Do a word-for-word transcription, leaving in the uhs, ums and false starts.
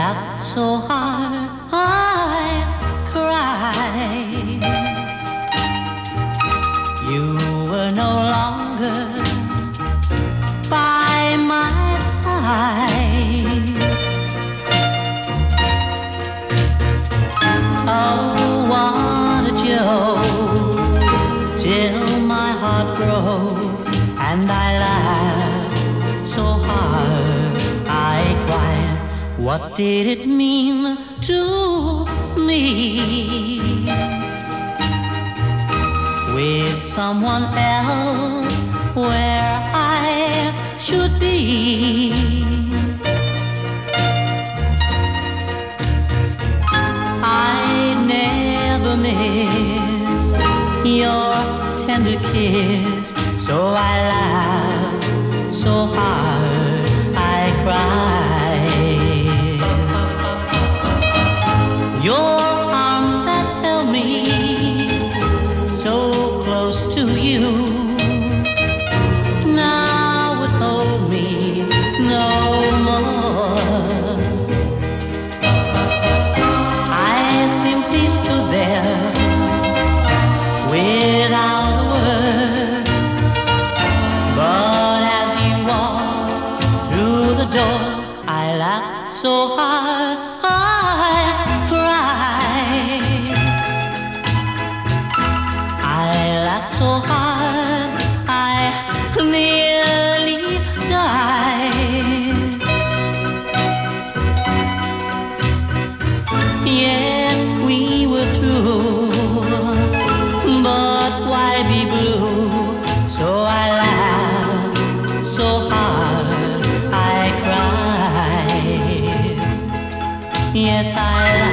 laughed so hard I cried. You were no longer by my side. Oh, what a joke, till my heart broke and I laughed so hard I cried. What did it mean to me? With someone else where I should be. I'd never miss your tender kiss, so I laughed so hard I cried. Your arms that held me so close to you now would hold me no more. I simply stood there without a word, but as you walked through the door, I laughed so hard I cried. I laughed so hard I nearly died. Yes, we were through, but why be blue? So I laughed so hard I cried. Yes, I laughed